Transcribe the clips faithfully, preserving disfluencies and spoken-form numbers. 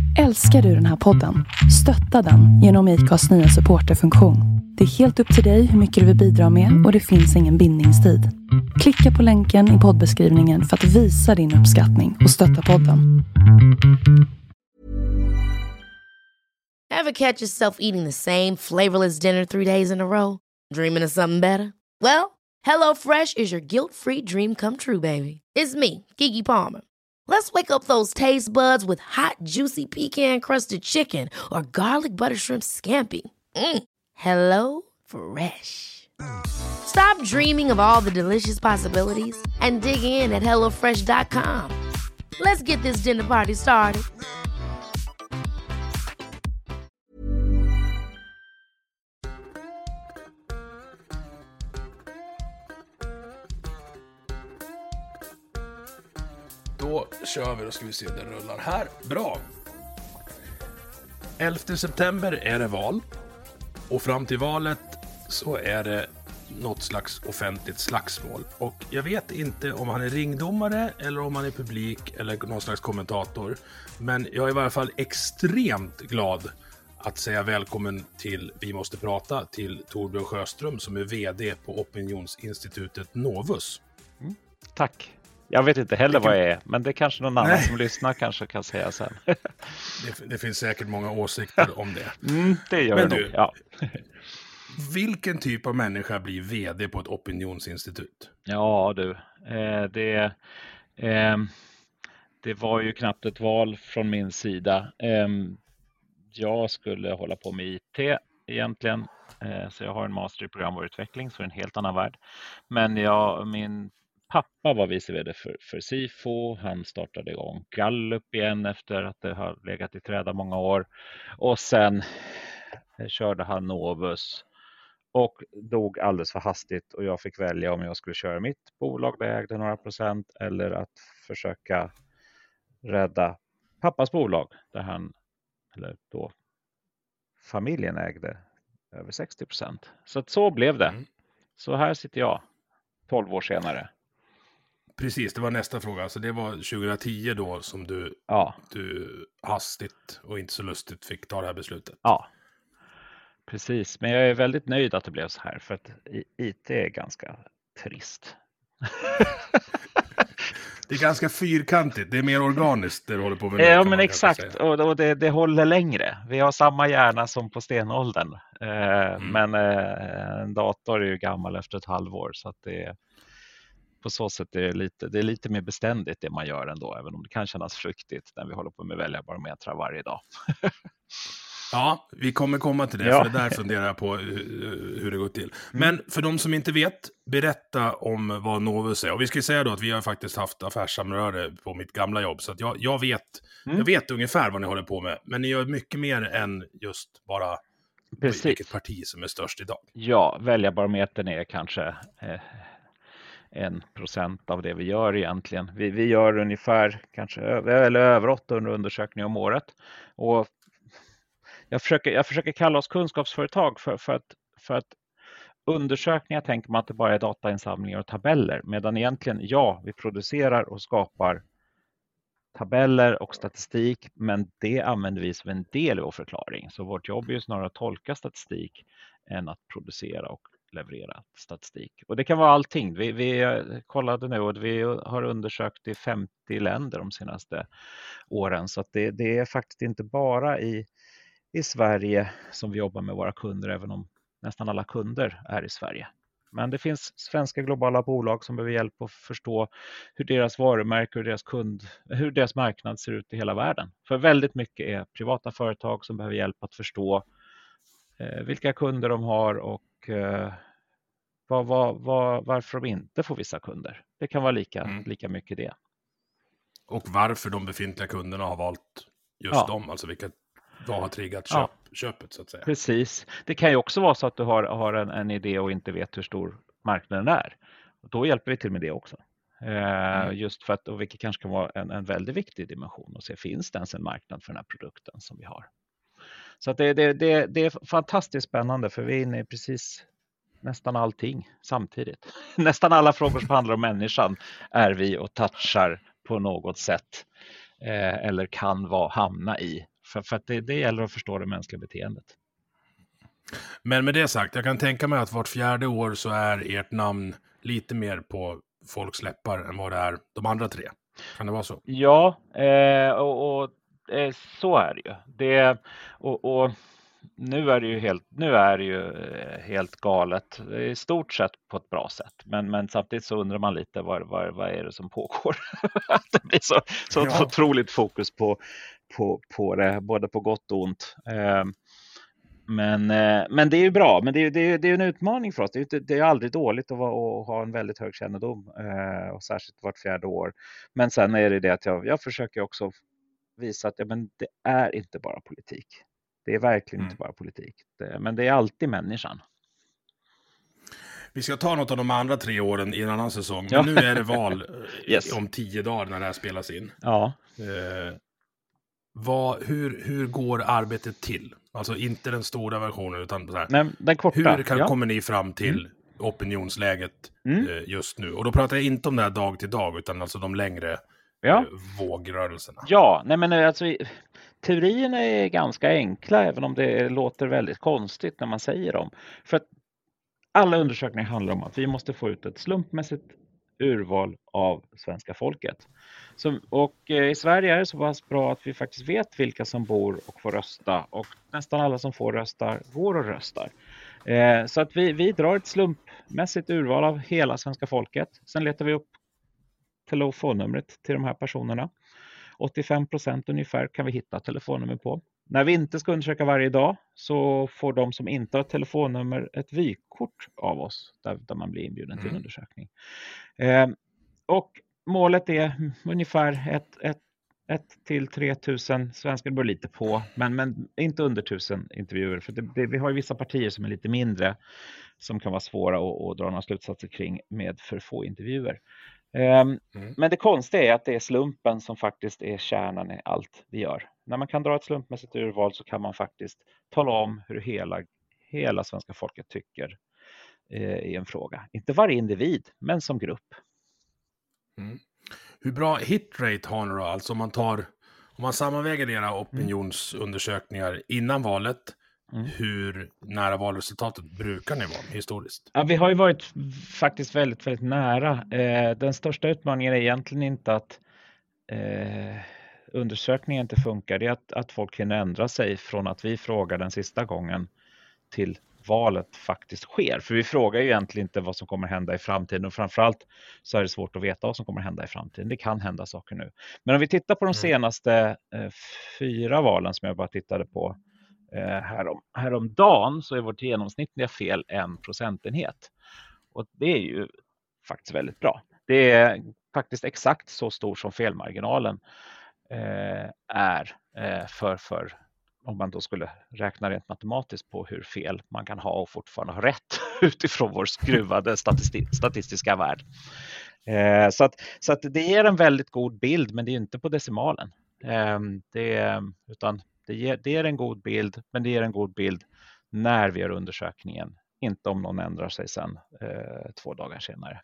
Älskar du den här podden? Stötta den genom I C A:s nya supporterfunktion. Det är helt upp till dig hur mycket du vill bidra med och det finns ingen bindningstid. Klicka på länken i poddbeskrivningen för att visa din uppskattning och stötta podden. Ever catch yourself eating the same flavorless dinner three days in a row? Dreaming of something better? Well, HelloFresh is your guilt-free dream come true, baby. It's me, Keke Palmer. Let's wake up those taste buds with hot, juicy pecan-crusted chicken or garlic butter shrimp scampi. Mm. Hello Fresh. Stop dreaming of all the delicious possibilities and dig in at hello fresh dot com. Let's get this dinner party started. Då kör vi, då ska vi se, den rullar här. Bra. elfte september är det val. Och fram till valet så är det något slags offentligt slagsmål. Och jag vet inte om han är ringdomare eller om han är publik eller någon slags kommentator. Men jag är i varje fall extremt glad att säga välkommen till Vi måste prata till Torbjörn Sjöström som är vd på opinionsinstitutet Novus. Mm. Tack. Jag vet inte heller vad jag är, men det är kanske någon annan Nej. som lyssnar kanske kan säga sen. det, det finns säkert många åsikter om det. Mm, det gör men det du, nog, ja. Vilken typ av människa blir vd på ett opinionsinstitut? Ja du, eh, det, eh, det var ju knappt ett val från min sida. Eh, jag skulle hålla på med I T egentligen, eh, så jag har en master i programvaruutveckling, så det är en helt annan värld. Men jag, min pappa var vice vd för, för Sifo. Han startade igång Gallup igen efter att det har legat i träda många år. Och sen körde han Novus och dog alldeles för hastigt. Och jag fick välja om jag skulle köra mitt bolag där jag ägde några procent eller att försöka rädda pappas bolag där han, eller då familjen ägde över sextio procent. Så att så blev det. Mm. Så här sitter jag tolv år senare. Precis, det var nästa fråga. Alltså det var tjugohundratio då som du, ja. du hastigt och inte så lustigt fick ta det här beslutet. Ja, precis. Men jag är väldigt nöjd att det blev så här. För att I T är ganska trist. Det är ganska fyrkantigt. Det är mer organiskt det du håller på med. Ja, men exakt. Och, och det, det håller längre. Vi har samma hjärna som på stenåldern. Eh, mm. Men eh, en dator är ju gammal efter ett halvår. Så att det är... På så sätt är det lite, det är lite mer beständigt det man gör ändå, även om det kan kännas fruktigt när vi håller på med väljarbarometrar varje dag. Ja, vi kommer komma till det, ja. För det där funderar jag på hur, hur det går till. Mm. Men för de som inte vet, berätta om vad Novus är. Och vi ska säga då att vi har faktiskt haft affärssamröre på mitt gamla jobb, så att jag, jag, vet, mm. jag vet ungefär vad ni håller på med. Men ni gör mycket mer än just bara Precis. Vilket parti som är störst idag. Ja, väljarbarometern är kanske... Eh, en procent av det vi gör egentligen. Vi, vi gör ungefär kanske eller över åttahundra undersökningar om året. Och jag försöker, jag försöker kalla oss kunskapsföretag för, för, att, för att undersökningar tänker man att det bara är datainsamlingar och tabeller. Medan egentligen, ja, vi producerar och skapar tabeller och statistik, men det använder vi som en del i vår förklaring. Så vårt jobb är ju snarare att tolka statistik än att producera och leverera statistik. Och det kan vara allting. Vi, vi kollade nu och vi har undersökt i femtio länder de senaste åren. Så att det, det är faktiskt inte bara i, i Sverige som vi jobbar med våra kunder, även om nästan alla kunder är i Sverige. Men det finns svenska globala bolag som behöver hjälp att förstå hur deras varumärke och deras kund, hur deras marknad ser ut i hela världen. För väldigt mycket är privata företag som behöver hjälp att förstå eh, vilka kunder de har och eh, var, var, var, varför de inte får vissa kunder. Det kan vara lika, mm. lika mycket det. Och varför de befintliga kunderna har valt just ja. dem, alltså vilket vad har triggat köp, ja. köpet så att säga. Precis. Det kan ju också vara så att du har, har en, en idé och inte vet hur stor marknaden är. Då hjälper vi till med det också. Eh, mm. Just för att, och vilket kanske kan vara en, en väldigt viktig dimension och se, finns det ens en marknad för den här produkten som vi har. Så att det, det, det, det är fantastiskt spännande, för vi är inne i precis nästan allting samtidigt. Nästan alla frågor som handlar om människan är vi och touchar på något sätt eh, eller kan vara, hamna i För, för att det, det gäller att förstå det mänskliga beteendet. Men med det sagt, jag kan tänka mig att vart fjärde år så är ert namn lite mer på folks läppar än vad det är de andra tre. Kan det vara så? Ja, eh, och, och eh, så är det ju. Det, och, och nu är det ju helt, nu är det ju helt galet. I stort sett på ett bra sätt. Men, men samtidigt så undrar man lite vad, vad, vad är det som pågår. Att det blir så, så ja. otroligt fokus på, på, på det, både på gott och ont. Eh, Men, men det är ju bra, men det är, det är, det är en utmaning för oss. Det är, det är aldrig dåligt att, vara, att ha en väldigt hög kännedom, och särskilt vart fjärde år. Men sen är det det att jag, jag försöker också visa att ja, men det är inte bara politik. Det är verkligen mm. inte bara politik, det, men det är alltid människan. Vi ska ta något av de andra tre åren i en annan säsong, men ja. Nu är det val yes. om tio dagar när det här spelas in. Ja. Eh, vad, hur, hur går arbetet till? Alltså inte den stora versionen utan så här. Nej, den korta. Hur kan, ja. kommer ni fram till mm. opinionsläget mm. eh, just nu? Och då pratar jag inte om det här dag till dag utan alltså de längre ja. eh, vågrörelserna. Ja, nej men alltså teorierna är ganska enkla även om det låter väldigt konstigt när man säger dem. För att alla undersökningar handlar om att vi måste få ut ett slumpmässigt urval av svenska folket. Så, och eh, i Sverige är det så pass bra att vi faktiskt vet vilka som bor och får rösta. Och nästan alla som får rösta går och röstar. Eh, så att vi, vi drar ett slumpmässigt urval av hela svenska folket. Sen letar vi upp telefonnumret till de här personerna. åttiofem procent ungefär kan vi hitta telefonnummer på. När vi inte ska undersöka varje dag så får de som inte har telefonnummer ett vykort av oss där, där man blir inbjuden till en undersökning. Eh, och målet är ungefär ett, ett, ett till tre tusen svenskar, bör lite på, men, men inte under tusen intervjuer. För det, det, vi har ju vissa partier som är lite mindre som kan vara svåra att, att dra några slutsatser kring med för få intervjuer. Um, mm. Men det konstiga är att det är slumpen som faktiskt är kärnan i allt vi gör. När man kan dra ett slumpmässigt urval så kan man faktiskt tala om hur hela, hela svenska folket tycker eh, i en fråga. Inte varje individ, men som grupp. Mm. Hur bra hitrate har ni då? Alltså om man tar, om man sammanväger era opinionsundersökningar innan valet, mm. hur nära valresultatet brukar ni vara historiskt? Ja, vi har ju varit faktiskt väldigt, väldigt nära. Eh, den största utmaningen är egentligen inte att eh, undersökningen inte funkar. Det är att, att folk hinner ändra sig från att vi frågar den sista gången till valet faktiskt sker. För vi frågar ju egentligen inte vad som kommer hända i framtiden, och framförallt så är det svårt att veta vad som kommer hända i framtiden. Det kan hända saker nu. Men om vi tittar på de senaste eh, fyra valen som jag bara tittade på eh, härom, häromdagen, så är vårt genomsnittliga fel en procentenhet. Och det är ju faktiskt väldigt bra. Det är faktiskt exakt så stor som felmarginalen eh, är eh, för för om man då skulle räkna rent matematiskt på hur fel man kan ha och fortfarande ha rätt utifrån vår skruvade statisti- statistiska värld. Eh, så att, så att det ger en väldigt god bild, men det är inte på decimalen. Eh, det, utan det ger, det ger en god bild, men det ger en god bild när vi gör undersökningen. Inte om någon ändrar sig sen eh, två dagar senare.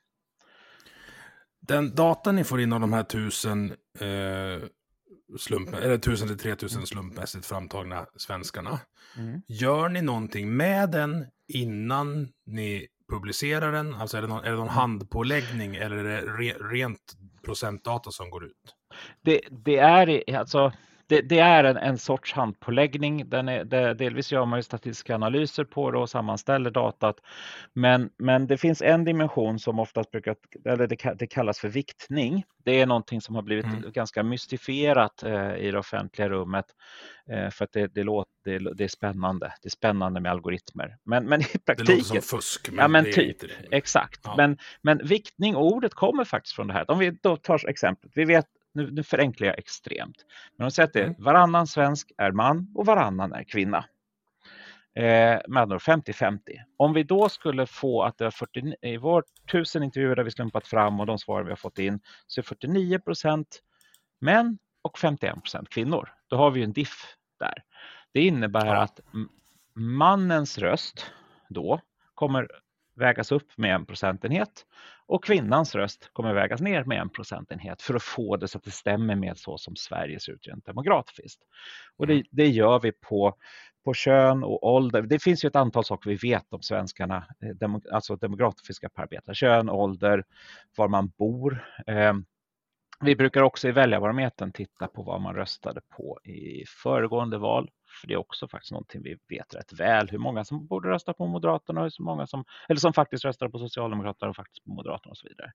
Den data ni får in av de här tusen eh... slump, eller tusen till tre tusen slumpmässigt framtagna svenskarna. Mm. Gör ni någonting med den innan ni publicerar den? Alltså är det någon, är det någon handpåläggning eller är det re, rent procentdata som går ut? Det, det är alltså det, det är en, en sorts handpåläggning. Den är, det, delvis gör man ju statistiska analyser på det och sammanställer datat. Men, men det finns en dimension som oftast brukar, eller det, det kallas för viktning. Det är någonting som har blivit mm. ganska mystifierat eh, i det offentliga rummet. Eh, för att det, det, låter, det, det är spännande. Det är spännande med algoritmer. Men, men i praktiken... Det låter som fusk. Men ja, men det typ. Inte det. Exakt. Ja. Men, men viktning, ordet kommer faktiskt från det här. Om vi då tar exemplet. Vi vet, nu, nu förenklar jag extremt. Men de säger att det, mm. varannan svensk är man och varannan är kvinna. Eh, med femtio femtio. Om vi då skulle få att det är fyrtio, i vår tusen intervjuer där vi slumpat fram och de svar vi har fått in, så är fyrtionio procent män och femtioen procent kvinnor. Då har vi en diff där. Det innebär ja. att mannens röst då kommer vägas upp med en procentenhet Och kvinnans röst kommer vägas ner med en procentenhet för att få det så att det stämmer med så som Sverige ser ut rent demografiskt. Och det, det gör vi på, på kön och ålder. Det finns ju ett antal saker vi vet om svenskarna, demo, alltså demografiska parametrar. Kön, ålder, var man bor. Eh, vi brukar också i väljarbarometern titta på vad man röstade på i föregående val. För det är också faktiskt någonting vi vet rätt väl. Hur många som borde rösta på Moderaterna och hur många som, eller som faktiskt röstar på Socialdemokraterna och faktiskt på Moderaterna och så vidare.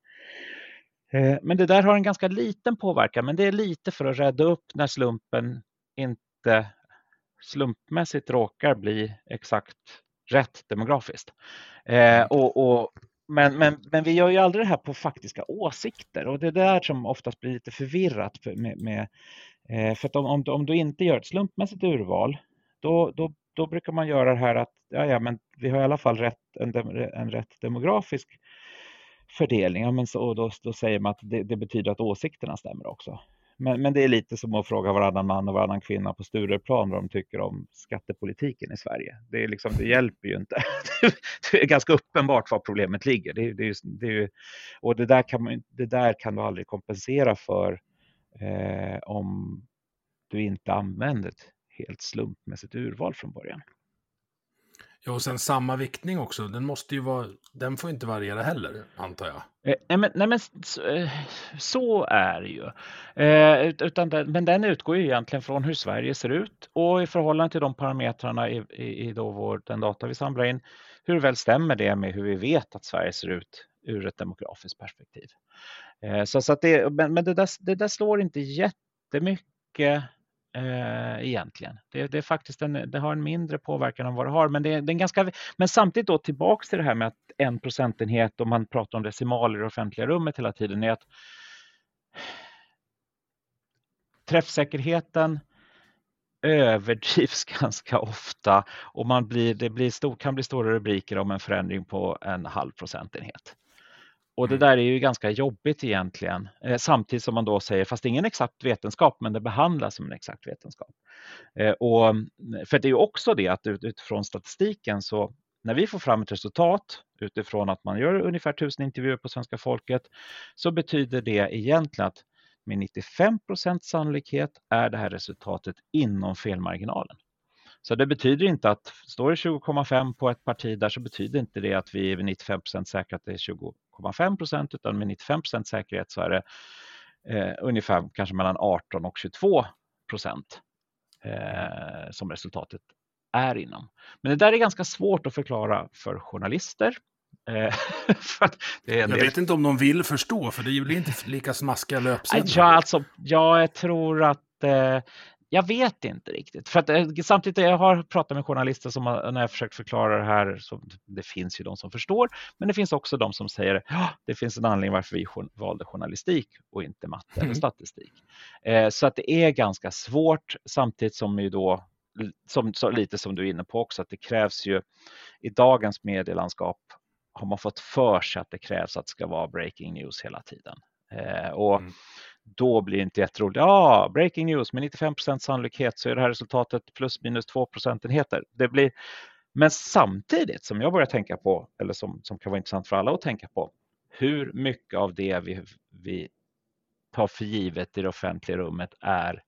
Eh, men det där har en ganska liten påverkan. Men det är lite för att rädda upp när slumpen inte slumpmässigt råkar bli exakt rätt demografiskt. Eh, och, och, men, men, men vi gör ju aldrig det här på faktiska åsikter. Och det är där som oftast blir lite förvirrat med, med för att om, om, om du inte gör ett slumpmässigt urval, då, då, då brukar man göra det här att ja, ja, men vi har i alla fall rätt, en, en rätt demografisk fördelning. Ja, men så, och då, då säger man att det, det betyder att åsikterna stämmer också. Men, men det är lite som att fråga varannan man och varannan kvinna på Stureplan vad de tycker om skattepolitiken i Sverige. Det, är liksom, det hjälper ju inte. Det är ganska uppenbart var problemet ligger. Det, det, det är ju, och det där, kan man, det där kan du aldrig kompensera för Eh, om du inte använder ett helt slumpmässigt urval från början. Ja, och sen samma viktning också. Den måste ju vara, den får inte variera heller, antar jag. Eh, nej, men, nej, men så, så är det ju. Eh, utan den, men den utgår ju egentligen från hur Sverige ser ut och i förhållande till de parametrarna i, i, i då vår, den data vi samlar in. Hur väl stämmer det med hur vi vet att Sverige ser ut ur ett demografiskt perspektiv? Eh, så, så att det, men men det, där, det där slår inte jättemycket eh, egentligen. Det, det är faktiskt en, det har en mindre påverkan än vad det har. Men, det, det är en ganska, men samtidigt då tillbaka till det här med att en procentenhet, om man pratar om decimaler i det offentliga rummet hela tiden, är att träffsäkerheten överdrivs ganska ofta och man blir, det blir stor, kan bli stora rubriker om en förändring på en halv procentenhet. Och det där är ju ganska jobbigt egentligen, eh, samtidigt som man då säger, fast det är ingen exakt vetenskap, men det behandlas som en exakt vetenskap. Eh, och, för det är ju också det att ut, utifrån statistiken, så när vi får fram ett resultat utifrån att man gör ungefär tusen intervjuer på svenska folket, så betyder det egentligen att med nittiofem procent sannolikhet är det här resultatet inom felmarginalen. Så det betyder inte att, står det tjugo komma fem på ett parti där, så betyder inte det att vi är nittiofem procent säkra att det är tjugo komma fem procent, utan med nittiofem procent säkerhet så är det eh, ungefär kanske mellan arton och tjugotvå procent eh, som resultatet är inom. Men det där är ganska svårt att förklara för journalister. för att det är en jag del... vet inte om de vill förstå, för det blir inte lika smaskiga löpsedlar. Ja, alltså, ja, jag tror att eh, jag vet inte riktigt. För att, eh, samtidigt jag har pratat med journalister som när jag försökt förklara det här, så det finns ju de som förstår, men det finns också de som säger att oh, det finns en anledning varför vi valde journalistik och inte matte mm. eller statistik. Eh, så att det är ganska svårt, samtidigt som ju då som, så lite som du är inne på också, att det krävs ju i dagens medielandskap, har man fått för sig att det krävs att det ska vara breaking news hela tiden. Eh, och mm. då blir det inte jätteroligt. Ja, breaking news med nittiofem procent sannolikhet så är det här resultatet plus minus två procentenheter. Det blir, men samtidigt som jag börjar tänka på, eller som, som kan vara intressant för alla att tänka på, hur mycket av det vi, vi tar för givet i det offentliga rummet är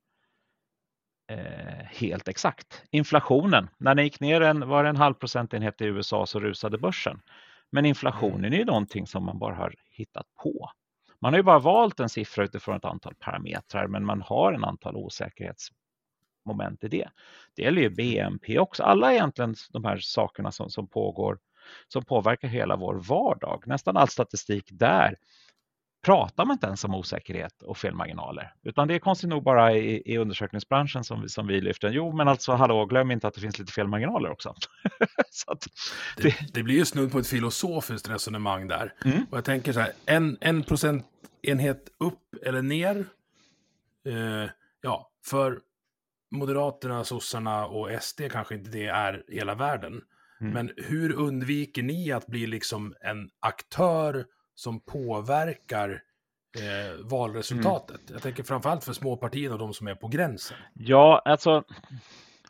eh, helt exakt. Inflationen, när det gick ner en, var det en halv procentenhet i U S A så rusade börsen. Men inflationen är ju någonting som man bara har hittat på. Man har ju bara valt en siffra utifrån ett antal parametrar, men man har en antal osäkerhetsmoment i det. Det gäller ju B N P också. Alla egentligen de här sakerna som, som pågår, som påverkar hela vår vardag. Nästan all statistik där pratar man inte ens om osäkerhet och felmarginaler. Utan det är konstigt nog bara i, i undersökningsbranschen som vi, som vi lyfter. Jo, men alltså hallå, glöm inte att det finns lite felmarginaler också. Så att det... Det, det blir ju snudd på ett filosofiskt resonemang där. Mm. Och jag tänker så här, en, en procentenhet upp eller ner. Eh, ja, för Moderaterna, sossarna och S D kanske inte det är hela världen. Mm. Men hur undviker ni att bli liksom en aktör som påverkar eh, valresultatet? Mm. Jag tänker framförallt för småpartierna och de som är på gränsen. Ja, alltså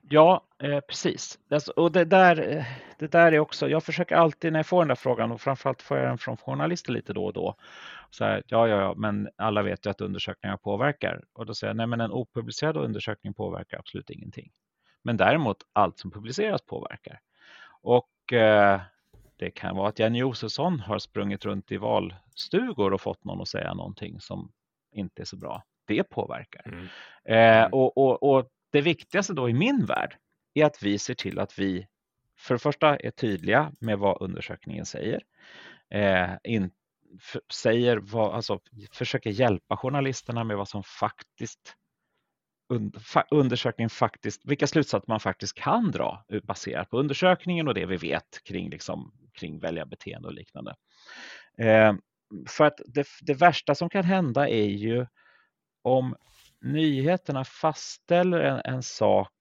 Ja, eh, precis. Alltså, och det där, det där är också, jag försöker alltid när jag får den där frågan, och framförallt får jag den från journalister lite då och då. Så här, ja, ja, ja, men alla vet ju att undersökningar påverkar. Och då säger jag, nej, men en opublicerad undersökning påverkar absolut ingenting. Men däremot allt som publiceras påverkar. Och eh, det kan vara att Jenny Josefsson har sprungit runt i valstugor och fått någon att säga någonting som inte är så bra. Det påverkar. Mm. Mm. Eh, och, och, och det viktigaste då i min värld är att vi ser till att vi för det första är tydliga med vad undersökningen säger. Eh, in, för, säger vad, alltså, försöker hjälpa journalisterna med vad som faktiskt und, fa, undersökningen faktiskt, vilka slutsatser man faktiskt kan dra baserat på undersökningen och det vi vet kring, liksom, kring väljarbeteende och liknande. Eh, för att det, det värsta som kan hända är ju om nyheterna fastställer en, en sak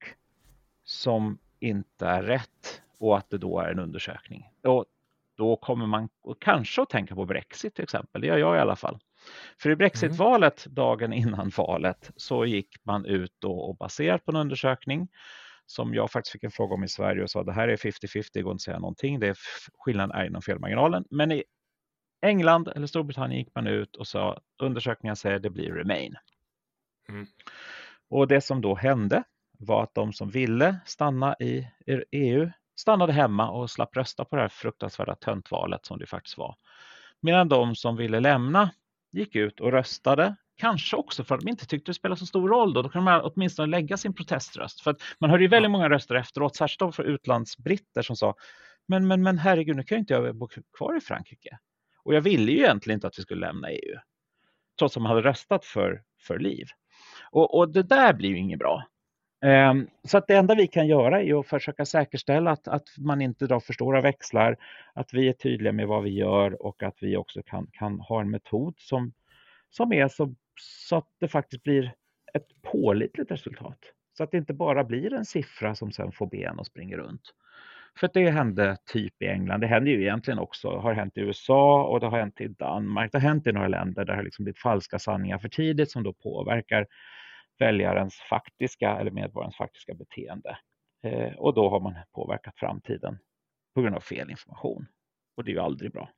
som inte är rätt och att det då är en undersökning. Och då kommer man kanske att tänka på Brexit till exempel. Det gör jag i alla fall. För i Brexit-valet, dagen innan valet, så gick man ut och, och baserat på en undersökning som jag faktiskt fick en fråga om i Sverige och sa det här är femtio femtio, det går inte att säga någonting. Det är, skillnaden är inom felmarginalen. Men i England eller Storbritannien gick man ut och sa undersökningen säger det blir Remain. Mm. Och det som då hände var att de som ville stanna i E U stannade hemma och slapp rösta på det här fruktansvärda töntvalet som det faktiskt var. Medan de som ville lämna gick ut och röstade, kanske också för att de inte tyckte det spelade så stor roll då. Då kan man åtminstone lägga sin proteströst. För att man hörde ju väldigt många röster efteråt, särskilt för utlandsbritter som sa men, men, men herregud, nu kan jag inte bo kvar i Frankrike. Och jag ville ju egentligen inte att vi skulle lämna E U. Trots att man hade röstat för, för liv. Och, och det där blir ju inget bra. Um, så att det enda vi kan göra är att försöka säkerställa att, att man inte drar för stora växlar. Att vi är tydliga med vad vi gör och att vi också kan, kan ha en metod som, som är så, så att det faktiskt blir ett pålitligt resultat. Så att det inte bara blir en siffra som sen får ben och springer runt. För det hände typ i England. Det hände ju egentligen också. Det har hänt i U S A och det har hänt i Danmark. Det har hänt i några länder där det har liksom blivit falska sanningar för tidigt som då påverkar väljarens faktiska eller medborgarens faktiska beteende. Eh, och då har man påverkat framtiden på grund av fel information. Och det är ju aldrig bra.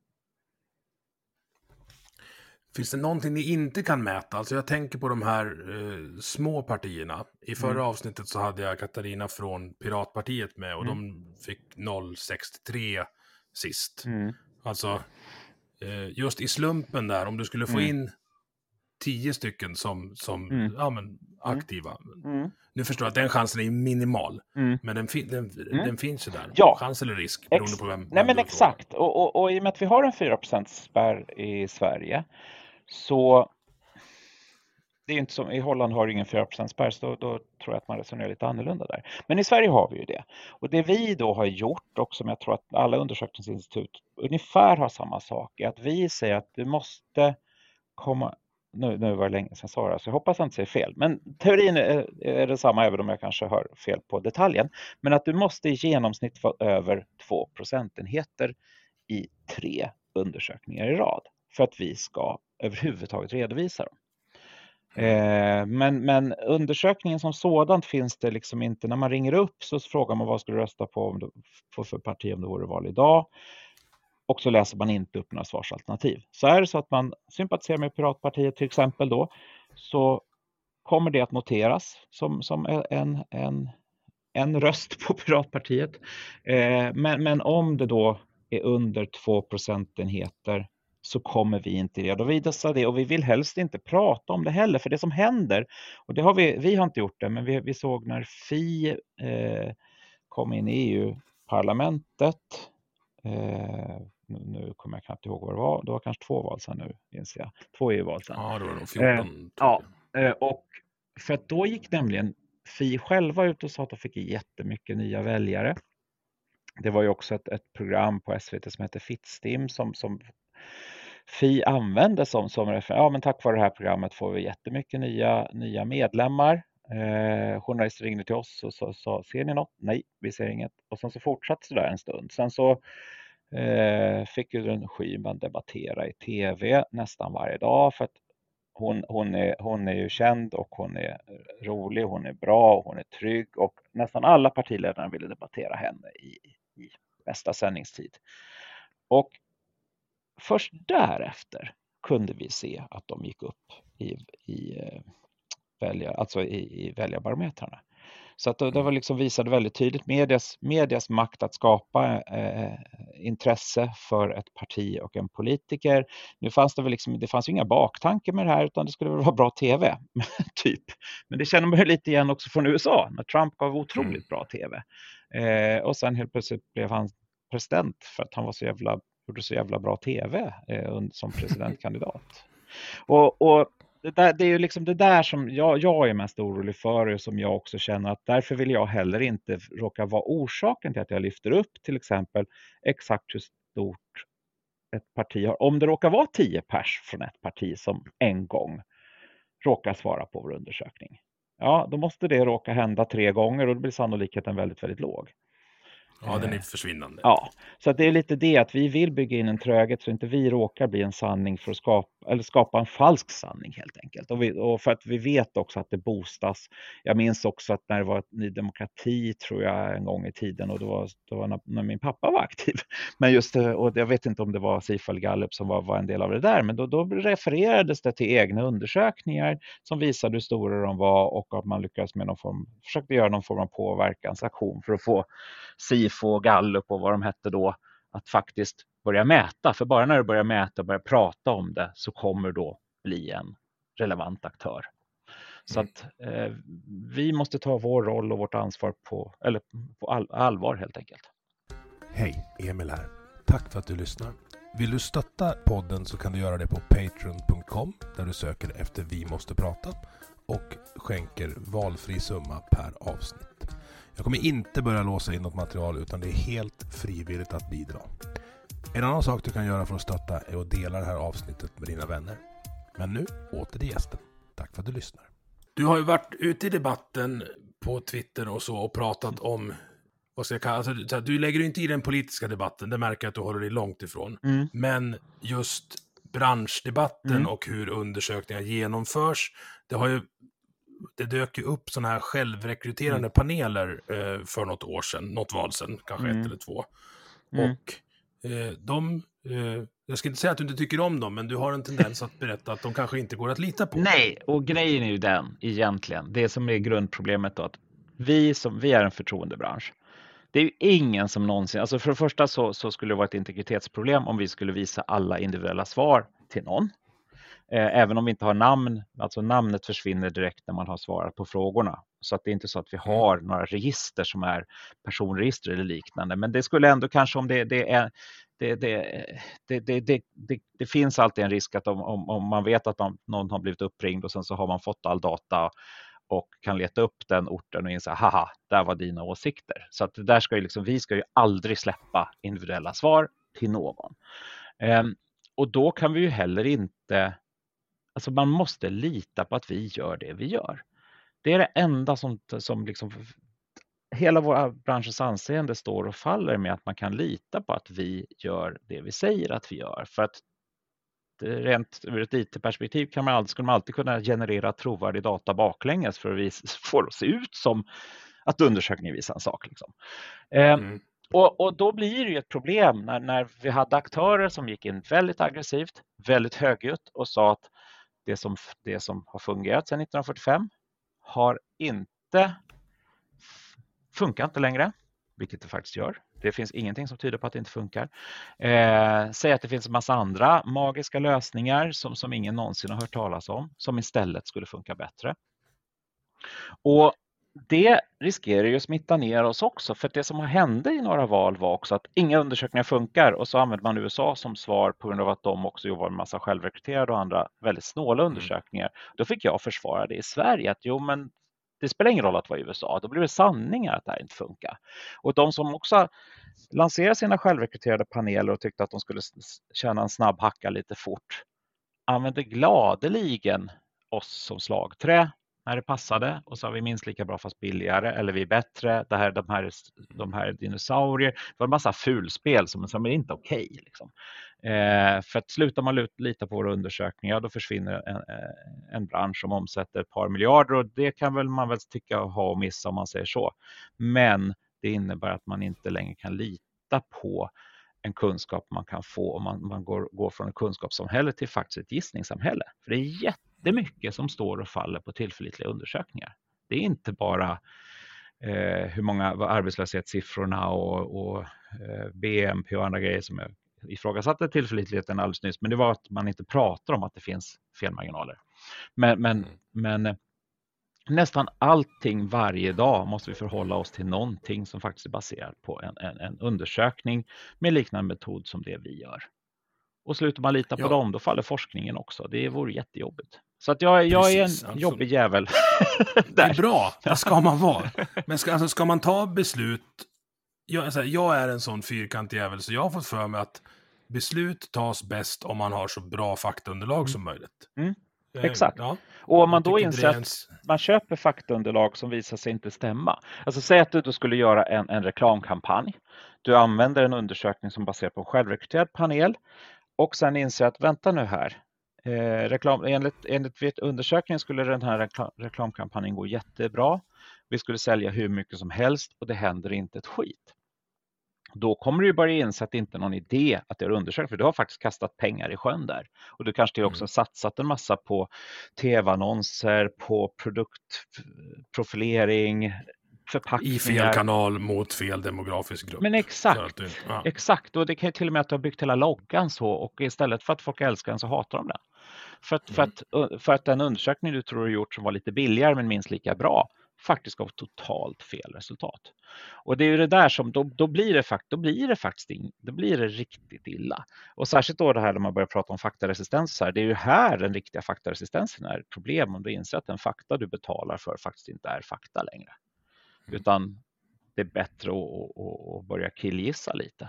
Finns det någonting ni inte kan mäta? Alltså jag tänker på de här eh, små partierna. I förra mm. avsnittet så hade jag Katarina från Piratpartiet med och mm. de fick noll komma sextiotre sist. Mm. Alltså eh, just i slumpen där, om du skulle få mm. in tio stycken som, som mm. ja, men, aktiva. Mm. Nu förstår jag att den chansen är minimal. Mm. Men den, fin- den, mm. den finns ju där. Ja. Chans eller risk beroende Ex- på vem. Nej men exakt. Och, och, och i och med att vi har en fyra procent spärr i Sverige så det är inte som i Holland har ingen fyra procent spärr så då, då tror jag att man resonerar lite annorlunda där. Men i Sverige har vi ju det. Och det vi då har gjort och som jag tror att alla undersökningsinstitut ungefär har samma sak är att vi säger att du måste komma. Nu, nu var det länge sedan jag sa det, så jag hoppas jag inte säger fel. Men teorin är, är det samma även om jag kanske hör fel på detaljen. Men att du måste i genomsnitt vara över två procentenheter i tre undersökningar i rad. För att vi ska överhuvudtaget redovisa dem. Eh, men, men undersökningen som sådant finns det liksom inte. När man ringer upp så frågar man vad ska du rösta på om du, för, för parti om det vore val idag. Och så läser man inte upp några svarsalternativ. Så är det så att man sympatiserar med Piratpartiet till exempel då. Så kommer det att noteras som, som en, en, en röst på Piratpartiet. Eh, men, men om det då är under två procentenheter så kommer vi inte redovisa det. Och vi vill helst inte prata om det heller. För det som händer, och det har vi, vi har inte gjort det, men vi, vi såg när Fi eh, kom in i E U-parlamentet. Eh, nu, nu kommer jag knappt ihåg vad det var. Det var kanske två val sedan nu, inser jag. Två E U-val sedan. Ja, det var nog fjorton. Eh, ja, eh, och för att då gick nämligen Fi själva ut och sa att de fick jättemycket nya väljare. Det var ju också ett, ett program på S V T som heter Fittstim som, som Fi använde som, som referens. Ja, men tack vare det här programmet får vi jättemycket nya, nya medlemmar. Eh, journalister ringde till oss och sa, sa, ser ni något? Nej, vi ser inget. Och sen så fortsatte det där en stund. Sen så eh, fick Gudrun Schyman debattera i tv nästan varje dag för att hon, hon, är, hon är ju känd och hon är rolig, hon är bra och hon är trygg och nästan alla partiledarna ville debattera henne i, i bästa sändningstid. Och först därefter kunde vi se att de gick upp i, i, välja, alltså i, i väljarbarometrarna. Så att det, det var liksom visade väldigt tydligt medias, medias makt att skapa eh, intresse för ett parti och en politiker. Nu fanns det väl liksom, det fanns ju inga baktankar med det här, utan det skulle vara bra tv, typ. Men det känner man ju lite igen också från U S A, när Trump gav otroligt bra tv. Eh, och sen helt plötsligt blev han president för att han var så jävla, gjorde så jävla bra tv eh, som presidentkandidat. Och, och Det, där, det är ju liksom det där som jag, jag är mest orolig för, och som jag också känner att därför vill jag heller inte råka vara orsaken till att jag lyfter upp till exempel exakt hur stort ett parti har. Om det råkar vara tio pers från ett parti som en gång råkar svara på vår undersökning. Ja, då måste det råka hända tre gånger och då blir sannolikheten väldigt, väldigt låg. Ja, den är försvinnande. Ja, så att det är lite det att vi vill bygga in en tröghet så inte vi råkar bli en sanning för att skapa, eller skapa en falsk sanning helt enkelt. Och, vi, och för att vi vet också att det boostas. Jag minns också att när det var ett Ny Demokrati tror jag en gång i tiden, och det var, det var när, när min pappa var aktiv. Men just det, och jag vet inte om det var Sifo eller Gallup som var, var en del av det där, men då, då refererades det till egna undersökningar som visade hur stora de var och att man lyckades med någon form, försökte göra någon form av påverkansaktion för att få Sifo och Gallup och vad de hette då att faktiskt börja mäta. För bara när du börjar mäta och börjar prata om det så kommer då bli en relevant aktör. Så att eh, vi måste ta vår roll och vårt ansvar på, eller på all, allvar helt enkelt. Hej, Emil här. Tack för att du lyssnar. Vill du stötta podden så kan du göra det på patreon punkt com där du söker efter Vi måste prata och skänker valfri summa per avsnitt. Jag kommer inte börja låsa in något material utan det är helt frivilligt att bidra. En annan sak du kan göra för att stötta är att dela det här avsnittet med dina vänner. Men nu åter till gästen. Tack för att du lyssnar. Du har ju varit ute i debatten på Twitter och så och pratat om, vad ska jag kalla, alltså, du lägger ju inte i den politiska debatten, det märker jag att du håller dig långt ifrån. Mm. Men just branschdebatten mm. och hur undersökningar genomförs, det har ju det dök ju upp såna här självrekryterande mm. paneler eh, för något år sedan, något val sedan, kanske mm. ett eller två. Mm. Och eh, de, eh, jag ska inte säga att du inte tycker om dem, men du har en tendens att berätta att de kanske inte går att lita på. Nej, och grejen är ju den egentligen, det som är grundproblemet då, att vi, som, vi är en förtroendebransch. Det är ju ingen som någonsin, alltså för det första så, så skulle det vara ett integritetsproblem om vi skulle visa alla individuella svar till någon. Även om vi inte har namn, alltså namnet försvinner direkt när man har svarat på frågorna. Så att det är inte så att vi har några register som är personregister eller liknande. Men det skulle ändå kanske om det, det är, det, det, det, det, det, det, det finns alltid en risk att om, om, om man vet att man, någon har blivit uppringd och sen så har man fått all data och kan leta upp den orten och inse, haha, där var dina åsikter. Så att det där ska ju liksom, vi ska ju aldrig släppa individuella svar till någon. Um, och då kan vi ju heller inte, alltså man måste lita på att vi gör det vi gör. Det är det enda som, som liksom, hela vår branschens anseende står och faller med, att man kan lita på att vi gör det vi säger att vi gör. För att rent ur ett I T-perspektiv kan man alltid, skulle man alltid kunna generera trovärdig data baklänges för att vi får se ut som att undersökningen visar en sak. Liksom. Mm. Eh, och, och då blir det ju ett problem när, när vi hade aktörer som gick in väldigt aggressivt, väldigt högljutt och sa att det som, det som har fungerat sedan nittonhundrafyrtiofem har inte funkar inte längre, vilket det faktiskt gör. Det finns ingenting som tyder på att det inte funkar. Eh, säg att det finns en massa andra magiska lösningar som, som ingen någonsin har hört talas om, som istället skulle funka bättre. Och det riskerar ju att smitta ner oss också, för det som hände i några val var också att inga undersökningar funkar, och så använder man U S A som svar på grund av att de också jobbar med massa självrekryterade och andra väldigt snåla undersökningar. Då fick jag försvara det i Sverige, att jo men det spelar ingen roll att vara i U S A, då blir det sanningar att det här inte funkar. Och de som också lanserade sina självrekryterade paneler och tyckte att de skulle tjäna en snabb hacka lite fort, använde gladeligen oss som slagträ när det passade och så har vi minst lika bra fast billigare eller vi är bättre. Det här, de, här, de här dinosaurier. Det var en massa fulspel som, som är inte okej. Okay, liksom. eh, för att slutar man lita på våra undersökningar då försvinner en, en bransch som omsätter ett par miljarder och det kan väl man väl tycka ha och missa om man säger så. Men det innebär att man inte längre kan lita på en kunskap man kan få om man, man går, går från ett kunskapssamhälle till faktiskt ett gissningssamhälle. För det är jättemycket som står och faller på tillförlitliga undersökningar. Det är inte bara eh, hur många arbetslöshetssiffrorna och, och eh, B N P och andra grejer som jag ifrågasatte tillförlitligheten alldeles nyss. Men det var att man inte pratar om att det finns felmarginaler. Men, men, men nästan allting varje dag måste vi förhålla oss till någonting som faktiskt är baserat på en, en, en undersökning med liknande metod som det vi gör. Och slutar man lita på ja. dem, då faller forskningen också. Det vore jättejobbigt. Så att jag, jag Precis, är en absolut. jobbig jävel. Det är bra, det ska man vara. Men ska, alltså, ska man ta beslut... Jag, alltså, jag är en sån fyrkantig jävel så jag har fått för mig att beslut tas bäst om man har så bra faktaunderlag mm. som möjligt. Mm. Exakt. Ja. Och om man då inser att ens... man köper faktaunderlag som visar sig inte stämma. Alltså säg att du då skulle göra en, en reklamkampanj. Du använder en undersökning som baserar på en självrekryterad panel. Och sen inser att vänta nu här. Eh, reklam, enligt, enligt undersökningen skulle den här reklam, reklamkampanjen gå jättebra. Vi skulle sälja hur mycket som helst och det händer inte ett skit. Då kommer du börja inse att det inte är någon idé att göra undersökning. För du har faktiskt kastat pengar i sjön där. Och du kanske också mm. satsat en massa på tv-annonser, på produktprofilering, förpackningar. I fel kanal mot fel demografisk grupp. Men exakt, du, ja. exakt. Och det kan ju till och med att du har byggt hela loggan så. Och istället för att folk älskar den så hatar de den. För att, mm. för att, för att den undersökning du tror du gjort som var lite billigare men minst lika bra faktiskt gav totalt fel resultat. Och det är ju det där som, då, då, blir, det fakt, då blir det faktiskt då blir det riktigt illa. Och särskilt då det här när man börjar prata om faktaresistens här, det är ju här den riktiga faktaresistensen är ett problem om du inser att den fakta du betalar för faktiskt inte är fakta längre. Mm. Utan det är bättre att, att, att börja killgissa lite.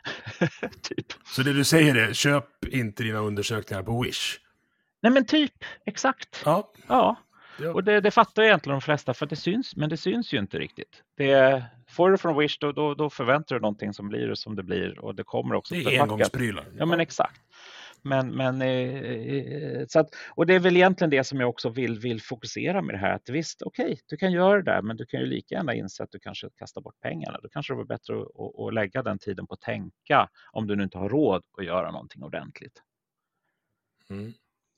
typ. Så det du säger är, köp inte dina undersökningar på Wish? Nej men typ, exakt. Ja. Ja. Och det, det fattar egentligen de flesta för det syns, men det syns ju inte riktigt. Det, får du från Wish då, då, då förväntar du någonting som blir som det blir och det kommer också. Det är engångsprylar. Ja men exakt. Men, men, eh, så att, och det är väl egentligen det som jag också vill, vill fokusera med det här. Att visst, okej, okay, du kan göra det där men du kan ju lika gärna inse att du kanske kastar bort pengarna. Då kanske det var bättre att, att, att lägga den tiden på att tänka om du nu inte har råd att göra någonting ordentligt. Mm.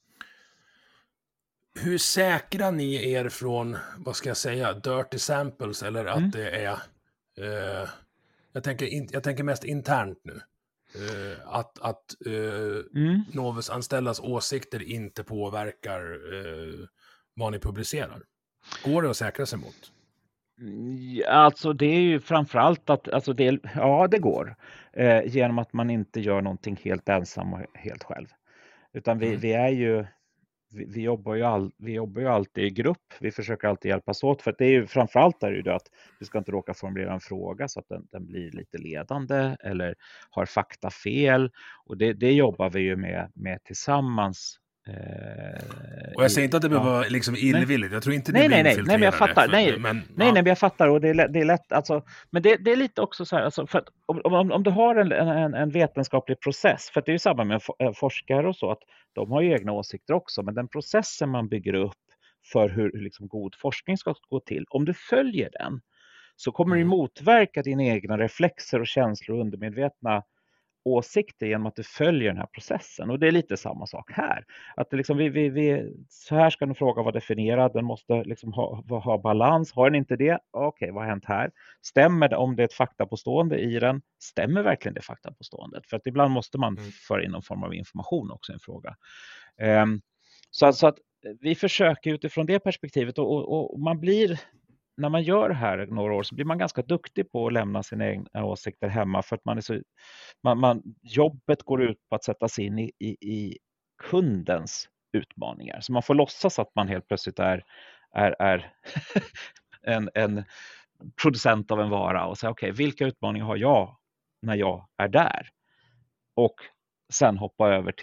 Hur säkrar ni er från, vad ska jag säga, dirty samples eller att mm. det är, eh, jag, tänker in, jag tänker mest internt nu, eh, att, att eh, mm. Novus anställdas åsikter inte påverkar eh, vad ni publicerar. Går det att säkra sig mot? Alltså det är ju framförallt att, alltså det, ja det går, eh, genom att man inte gör någonting helt ensam och helt själv. Utan vi, mm. vi är ju Vi, vi, jobbar ju all, vi jobbar ju alltid i grupp. Vi försöker alltid hjälpas åt. För att det är ju framförallt är det ju det att vi ska inte råka formulera en fråga så att den, den blir lite ledande eller har fakta fel. Och det, det jobbar vi ju med, med tillsammans. Eh, och jag säger inte att det behöver vara liksom illvilligt. Jag tror inte det nej, blir nej, nej, nej, men jag fattar. För, nej, men, nej, ja. nej, men jag fattar. Och det är, det är lätt. Alltså, men det, det är lite också så här. Alltså, för att om, om, om du har en, en, en vetenskaplig process. För att det är ju samma med forskare och så. Att de har ju egna åsikter också. Men den processen man bygger upp för hur, hur liksom god forskning ska gå till. Om du följer den så kommer mm. det motverka dina egna reflexer och känslor och undermedvetna åsikter genom att du följer den här processen. Och det är lite samma sak här. Att det liksom vi, vi, vi, så här ska en fråga vara definierad. Den måste liksom ha, ha balans. Har den inte det? Okej, okay, vad har hänt här? Stämmer det om det är ett faktapåstående i den? Stämmer verkligen det faktapåståendet? För att ibland måste man mm. föra in någon form av information också i en fråga. Um, så, alltså att vi försöker utifrån det perspektivet och, och, och man blir... När man gör det här några år så blir man ganska duktig på att lämna sina egna åsikter hemma för att man är så, man, man, jobbet går ut på att sätta sig in i, i, i kundens utmaningar. Så man får låtsas att man helt plötsligt är, är, är en, en producent av en vara och säga okej, okay, vilka utmaningar har jag när jag är där? Och sen hoppa över till att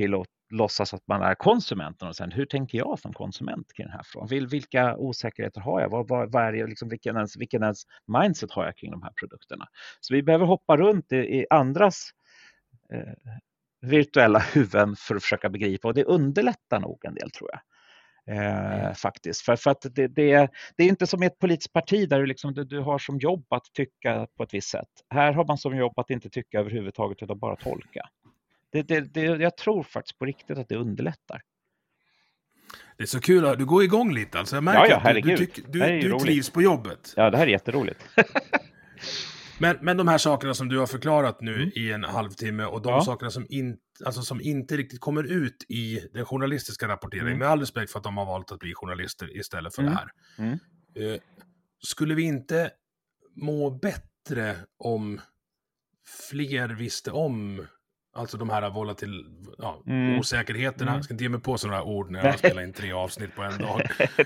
låtsas att man är konsumenten och sen hur tänker jag som konsument kring den här frågan? Vil, vilka osäkerheter har jag? Vad, vad, vad är det, liksom, vilken, ens, vilken ens mindset har jag kring de här produkterna? Så vi behöver hoppa runt i, i andras eh, virtuella huvuden för att försöka begripa, och det underlättar nog en del, tror jag. Eh, mm. Faktiskt. För, för att det, det, är, det är inte som ett politiskt parti där du, liksom, du, du har som jobb att tycka på ett visst sätt. Här har man som jobb att inte tycka överhuvudtaget utan bara tolka. Det, det, det, jag tror faktiskt på riktigt att det underlättar. Det är så kul att du går igång lite. Alltså jag märker ja, ja, att du, du, tyck, du, du trivs på jobbet. Ja, det här är jätteroligt. men, men de här sakerna som du har förklarat nu mm. i en halvtimme och de ja. sakerna som, in, alltså som inte riktigt kommer ut i den journalistiska rapporteringen, mm. med all respekt för att de har valt att bli journalister istället för mm. det här. Mm. Uh, skulle vi inte må bättre om fler visste om alltså de här volatil, ja, mm. osäkerheterna. Mm. Jag ska inte ge mig på sådana ord när jag spelar in tre avsnitt på en dag.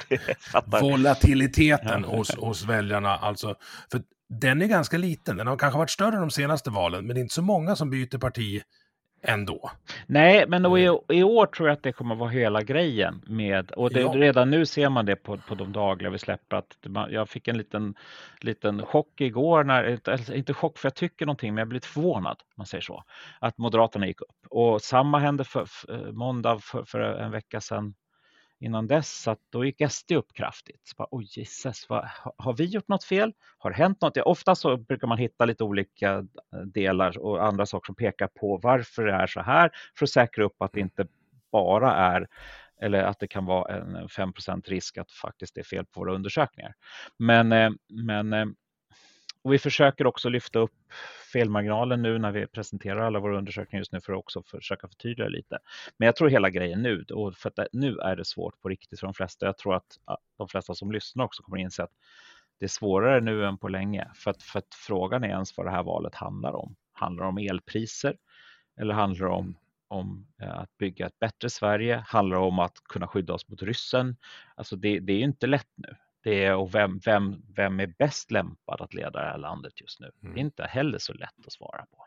Volatiliteten hos, hos väljarna. Alltså, för den är ganska liten. Den har kanske varit större de senaste valen, men det är inte så många som byter parti ändå. Nej, men då i, i år tror jag att det kommer vara hela grejen med, och det, ja. redan nu ser man det på, på de dagliga vi släpper, att man, jag fick en liten, liten chock igår, när, alltså inte chock för jag tycker någonting, men jag blev lite förvånad, man säger så, att Moderaterna gick upp. Och samma hände för, för måndag för, för en vecka sedan. Innan dess, att då gick S D upp kraftigt. Så bara, oj Jesus, vad, har vi gjort något fel? Har det hänt något? Ja, ofta så brukar man hitta lite olika delar och andra saker som pekar på varför det är så här, för att säkra upp att det inte bara är, eller att det kan vara en fem procent risk att faktiskt det är fel på våra undersökningar. Men, men och vi försöker också lyfta upp felmarginalen nu när vi presenterar alla våra undersökningar just nu, för att också försöka förtydliga lite. Men jag tror hela grejen nu, och för att nu är det svårt på riktigt för de flesta. Jag tror att de flesta som lyssnar också kommer inse att det är svårare nu än på länge. För att, för att frågan är ens vad det här valet handlar om. Handlar det om elpriser? Eller handlar det om, om att bygga ett bättre Sverige? Handlar det om att kunna skydda oss mot ryssen? Alltså det, det är ju inte lätt nu. Det är, och vem, vem, vem är bäst lämpad att leda det här landet just nu? Mm. Det är inte heller så lätt att svara på.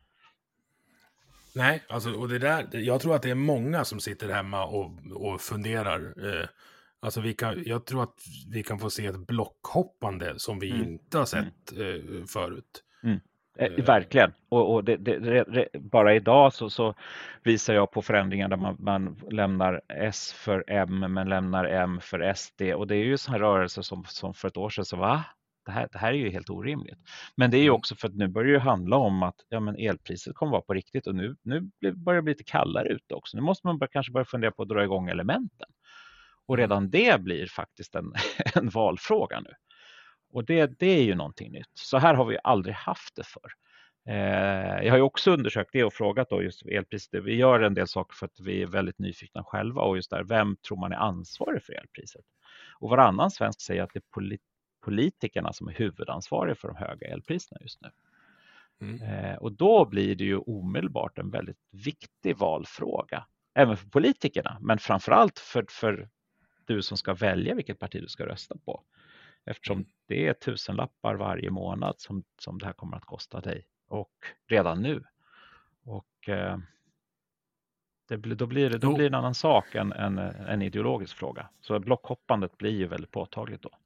Nej, alltså, och det där, jag tror att det är många som sitter hemma och, och funderar. Eh, alltså vi kan, jag tror att vi kan få se ett blockhoppande som vi mm. inte har sett eh, förut. Mm. Eh, verkligen. Och, och det, det, det, bara idag så, så visar jag på förändringar där man, man lämnar S för M men lämnar M för S D. Och det är ju sån här rörelse som, som för ett år sedan så va? Det här, det här är ju helt orimligt. Men det är ju också för att nu börjar det handla om att ja, men elpriset kommer vara på riktigt. Och nu, nu börjar det bli lite kallare ute också. Nu måste man bara, kanske börja fundera på att dra igång elementen. Och redan det blir faktiskt en, en valfråga nu. Och det, det är ju någonting nytt. Så här har vi aldrig haft det för. Eh, jag har ju också undersökt det och frågat då just elpriset. Vi gör en del saker för att vi är väldigt nyfikna själva. Och just där, vem tror man är ansvarig för elpriset? Och varannan svensk säger att det är polit- politikerna som är huvudansvariga för de höga elpriserna just nu. Mm. Eh, och då blir det ju omedelbart en väldigt viktig valfråga. Även för politikerna, men framförallt för, för du som ska välja vilket parti du ska rösta på. Eftersom det är tusenlappar varje månad som, som det här kommer att kosta dig. Och redan nu. Och eh, det blir, då, blir det, då blir det en annan sak än en, en ideologisk fråga. Så blockhoppandet blir ju väldigt påtagligt då.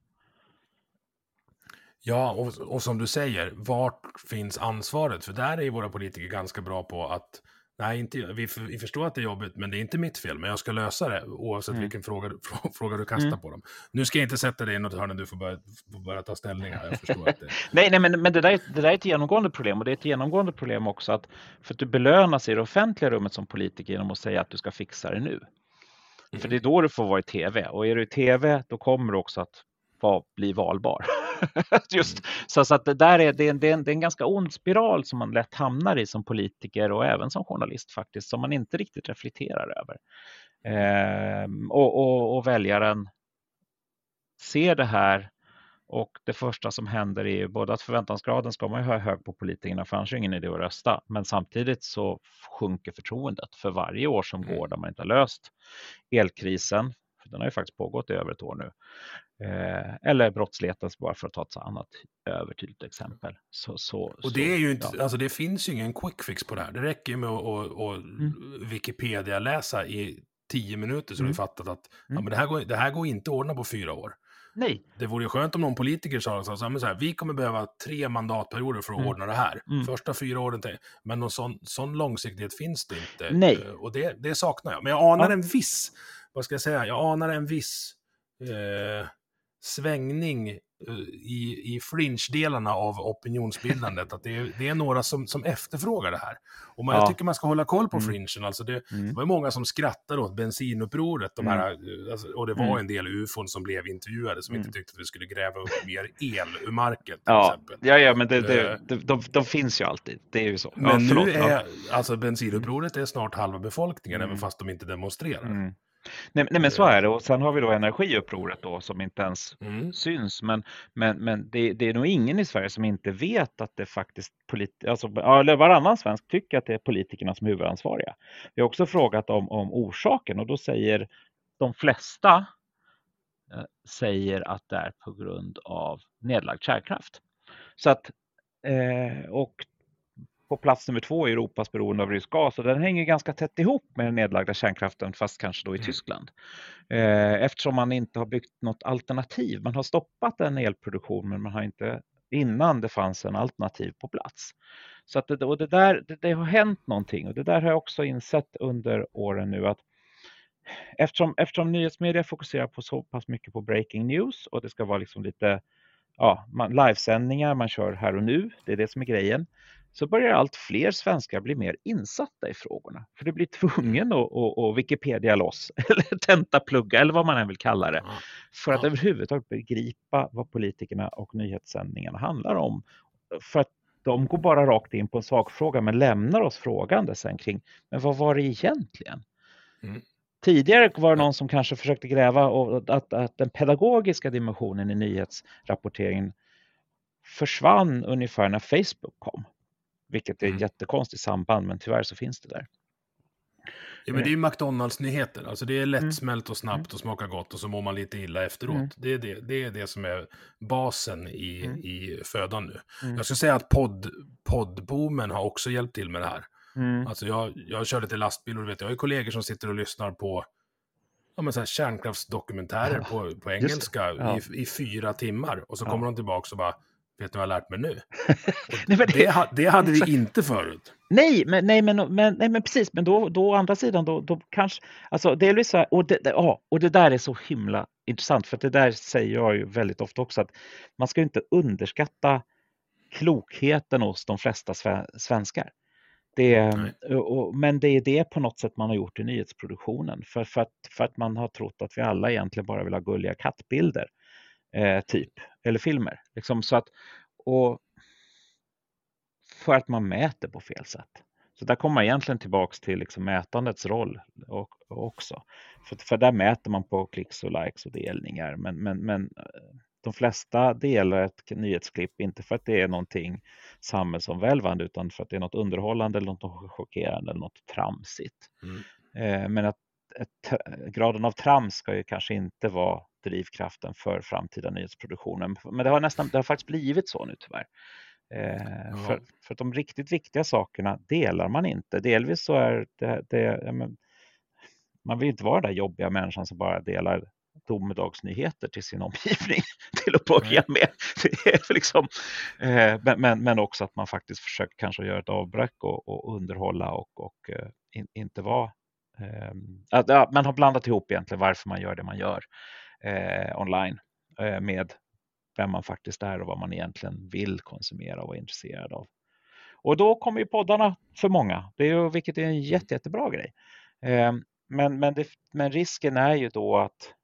Ja, och, och som du säger, vart finns ansvaret? För där är ju våra politiker ganska bra på att nej, inte, vi, vi förstår att det är jobbigt, men det är inte mitt fel. Men jag ska lösa det oavsett mm. vilken fråga, fråga du kastar mm. på dem. Nu ska jag inte sätta dig i något hörn när du får börja, får börja ta ställning här. Jag förstår att det... nej, nej, men, men det, där, det där är ett genomgående problem. Och det är ett genomgående problem också att för att du belönas i det offentliga rummet som politiker genom att säga att du ska fixa det nu. Mm. För det är då du får vara i tv. Och är du i tv, då kommer du också att var, bli valbar. Just så, så att det där är det, är en, det, är en, det är en ganska ond spiral som man lätt hamnar i som politiker och även som journalist faktiskt, som man inte riktigt reflekterar över. Eh, och, och, och väljaren ser det här, och det första som händer är ju både att förväntansgraden ska man ju ha hög på politikerna, för annars är ingen idé att rösta, men samtidigt så sjunker förtroendet för varje år som går där man inte har löst elkrisen. För den har ju faktiskt pågått i över ett år nu. Eh, eller brottsligheten, bara för att ta ett annat övertydligt exempel. Så, så, och det är ju inte, ja. alltså det finns ju ingen quick fix på det här. Det räcker ju med att, att, att Mm. Wikipedia läsa i tio minuter så Mm. har vi fattat att Mm. ja, men det, här går, det här går inte att ordna på fyra år. Nej. Det vore ju skönt om någon politiker sa så här, så här, vi kommer behöva tre mandatperioder för att Mm. ordna det här. Mm. Första fyra åren, till- men någon sån, sån långsiktighet finns det inte. Nej. Eh, Och det, det saknar jag. Men jag anar Ja. en viss, vad ska jag säga, jag anar en viss eh, svängning eh, i, i fringe-delarna av opinionsbildandet. Att det är, det är några som, som efterfrågar det här. Och man, Ja. jag tycker man ska hålla koll på Mm. fringen. Alltså det, Mm. det var ju många som skrattade åt bensinupproret. De Mm. här, eh, alltså, och det var Mm. en del ufon som blev intervjuade som Mm. inte tyckte att vi skulle gräva upp mer el ur marken till Ja, exempel. ja, ja, men det, Eh. det, de, de, de finns ju alltid. Det är ju så. Men ja, förlåt, nu ja. är, alltså bensinupproret är snart halva befolkningen, Mm. även fast de inte demonstrerar. Mm. Nej, nej men så är det, och sen har vi då energiupproret då som inte ens Mm. syns, men, men, men det, det är nog ingen i Sverige som inte vet att det faktiskt politi- alltså, ja, eller varannan svensk tycker att det är politikerna som är huvudansvariga. Vi har också frågat om, om orsaken, och då säger de flesta eh, säger att det är på grund av nedlagd kärnkraft. Så att eh, och på plats nummer två i Europas beroende av rysk gas, och den hänger ganska tätt ihop med den nedlagda kärnkraften, fast kanske då i Mm. Tyskland. Eh, eftersom man inte har byggt något alternativ. Man har stoppat en elproduktion, men man har inte innan det fanns en alternativ på plats. Så att det, och det, där, det, det har hänt någonting, och det där har jag också insett under åren nu, att eftersom, eftersom nyhetsmedia fokuserar på så pass mycket på breaking news, och det ska vara liksom lite ja, man, livesändningar, man kör här och nu, det är det som är grejen, så börjar allt fler svenskar bli mer insatta i frågorna. För det blir tvungen att, att, att Wikipedia loss, eller tentaplugga, eller vad man än vill kalla det, Ja. för att Ja. överhuvudtaget begripa vad politikerna och nyhetssändningarna handlar om. För att de går bara rakt in på en sakfråga, men lämnar oss frågande sen kring, men vad var det egentligen? Mm. Tidigare var det någon som kanske försökte gräva och att, att den pedagogiska dimensionen i nyhetsrapporteringen försvann ungefär när Facebook kom. Vilket är Mm. ett jättekonstigt samband, men tyvärr så finns det där. Ja, men det är ju McDonalds-nyheter. Alltså det är Mm. lättsmält och snabbt och smakar gott, och så mår man lite illa efteråt. Mm. Det, är det, det är det som är basen i, Mm. i födan nu. Mm. Jag skulle säga att podd, poddboomen har också hjälpt till med det här. Mm. Alltså jag, jag kör lite lastbil, och du vet, jag har ju kollegor som sitter och lyssnar på ja, men så här kärnkraftsdokumentärer Ja, på, på just engelska det. Ja. i, i fyra timmar. Och så Ja. kommer de tillbaka och bara, vet du vad jag har lärt mig nu? Nej, men det- det, ha- det hade vi inte förut. Nej, men, nej, men, men, nej, men precis, men då, då å andra sidan, då, då kanske, alltså delvis så här, och det, det, ja, och det där är så himla intressant, för att det där säger jag ju väldigt ofta också, att man ska inte underskatta klokheten hos de flesta sve, svenskar. Det, Nej. och, men det är det på något sätt man har gjort i nyhetsproduktionen, för, för, att, för att man har trott att vi alla egentligen bara vill ha gulliga kattbilder, eh, typ, eller filmer. Liksom, så att, och för att man mäter på fel sätt. Så där kommer man egentligen tillbaks till liksom mätandets roll och, och också. För, för där mäter man på klicks och likes och delningar. Men, men, men de flesta delar ett nyhetsklipp inte för att det är någonting samhällsomvälvande, utan för att det är något underhållande eller något chockerande eller något tramsigt. Mm. Eh, men att ett, graden av trams ska ju kanske inte vara drivkraften för framtida nyhetsproduktionen. Men det har nästan, det har faktiskt blivit så nu tyvärr. Eh, Ja. för, för att de riktigt viktiga sakerna delar man inte. Delvis så är det, det ja, men, man vill inte vara den där jobbiga människan som bara delar domedagsnyheter till sin omgivning till att börja med. Det är liksom, eh, men, men, men också att man faktiskt försöker kanske göra ett avbräck och, och underhålla och, och eh, in, inte vara eh, att, ja, man har blandat ihop egentligen varför man gör det man gör eh, online eh, med vem man faktiskt är och vad man egentligen vill konsumera och vara intresserad av. Och då kommer ju poddarna för många, det är ju, vilket är en jätte, jättebra grej. Eh, men, men, det, men risken är ju då att,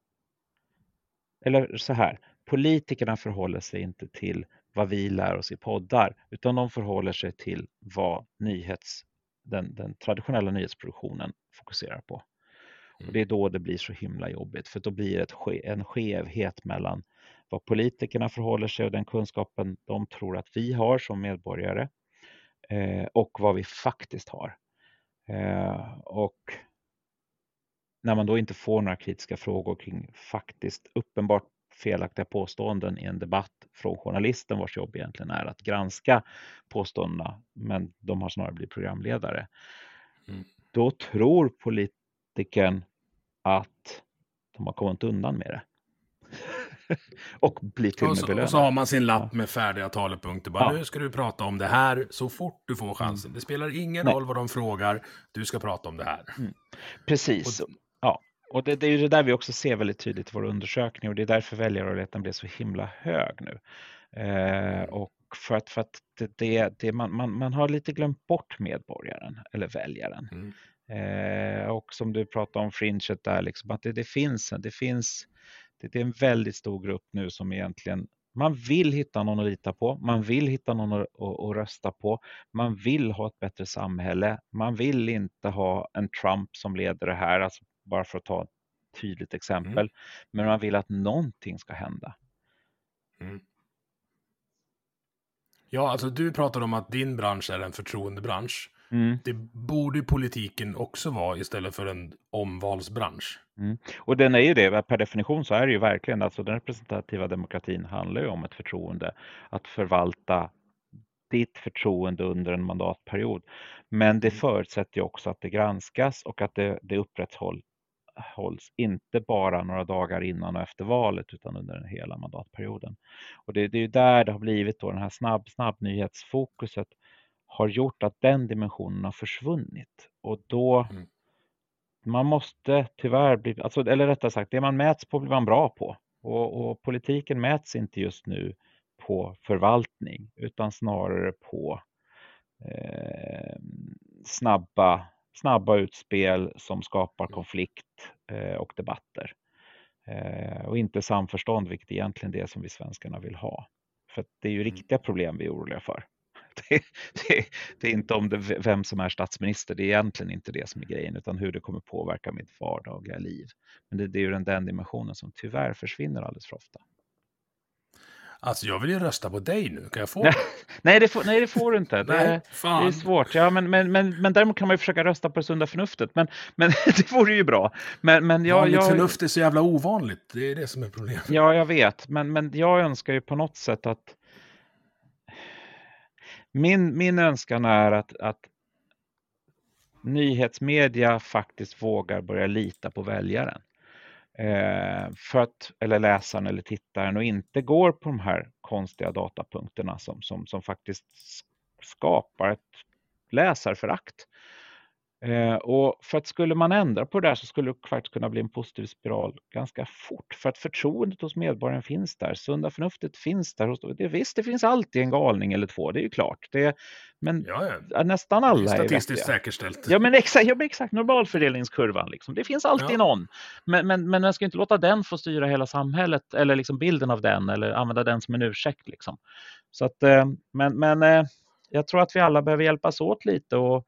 eller så här, politikerna förhåller sig inte till vad vi lär oss i poddar, utan de förhåller sig till vad nyhets, den, den traditionella nyhetsproduktionen fokuserar på. Och det är då det blir så himla jobbigt, för då blir det ett ske, en skevhet mellan vad politikerna förhåller sig och den kunskapen de tror att vi har som medborgare eh, och vad vi faktiskt har. Eh, och när man då inte får några kritiska frågor kring faktiskt uppenbart felaktiga påståenden i en debatt från journalisten vars jobb egentligen är att granska påståendena, men de har snarare blivit programledare. Mm. Då tror politikern att de har kommit undan med det. Och blir till och med belönad. Och så har man sin lapp med färdiga talepunkter. Bara, ja. Nu ska du prata om det här så fort du får chansen. Mm. Det spelar ingen Nej. roll vad de frågar. Du ska prata om det här. Mm. Precis. Och, ja. Och det, det är ju det där vi också ser väldigt tydligt i vår undersökning. Och det är därför väljarrörligheten blev så himla hög nu. Eh, och för att, för att det, det, det, man, man, man har lite glömt bort medborgaren eller väljaren. Mm. Eh, och som du pratade om fringet där, liksom, att det, det finns det finns det, det är en väldigt stor grupp nu som egentligen man vill hitta någon att lita på, man vill hitta någon att, att, att rösta på, man vill ha ett bättre samhälle, man vill inte ha en Trump som leder det här, alltså bara för att ta ett tydligt exempel, mm. men man vill att någonting ska hända. Mm. Ja, alltså du pratar om att din bransch är en förtroendebransch. Mm. Det borde politiken också vara istället för en omvalsbransch. Mm. Och den är ju det, per definition så är det ju verkligen, alltså den representativa demokratin handlar ju om ett förtroende, att förvalta ditt förtroende under en mandatperiod. Men det förutsätter ju också att det granskas och att det, det upprätthålls hålls inte bara några dagar innan och efter valet utan under den hela mandatperioden. Och det, det är ju där det har blivit då den här snabb, snabb nyhetsfokuset har gjort att den dimensionen har försvunnit. Och då mm. man måste tyvärr bli, alltså, eller rättare sagt, det man mäts på blir man bra på. Och, och politiken mäts inte just nu på förvaltning utan snarare på eh, snabba snabba utspel som skapar konflikt eh, och debatter. Eh, och inte samförstånd, vilket egentligen är det som vi svenskarna vill ha. För det är ju riktiga problem vi är oroliga för. Det, det, det är inte om det, vem som är statsminister, det är egentligen inte det som är grejen, utan hur det kommer påverka mitt vardagliga liv. Men det, det är ju den, den dimensionen som tyvärr försvinner alldeles för ofta. Alltså jag vill ju rösta på dig nu, kan jag få det? nej, det får, nej det får du inte, det, nej, det är svårt. Ja, men, men, men, men däremot kan man ju försöka rösta på det sunda förnuftet, men, men det vore ju bra. Men, men jag, jag, förnuft är så jävla ovanligt, det är det som är problemet. Ja, jag vet, men, men jag önskar ju på något sätt att min, min önskan är att, att nyhetsmedia faktiskt vågar börja lita på väljaren. Eh, för att, eller läsaren eller tittaren, och inte går på de här konstiga datapunkterna som, som, som faktiskt skapar ett läsarförakt. Eh, och för att skulle man ändra på det där så skulle det faktiskt kunna bli en positiv spiral ganska fort. För att förtroendet hos medborgaren finns där, sunda förnuftet finns där. Hos, det, visst, det finns alltid en galning eller två, det är ju klart. Det, men ja, ja. nästan alla är statistiskt är säkerställt. Ja, men exakt, ja, men exakt normalfördelningskurvan. Liksom. Det finns alltid ja. någon. Men, men, men man ska inte låta den få styra hela samhället eller liksom bilden av den eller använda den som en ursäkt. Liksom. Så att, men, men jag tror att vi alla behöver hjälpas åt lite och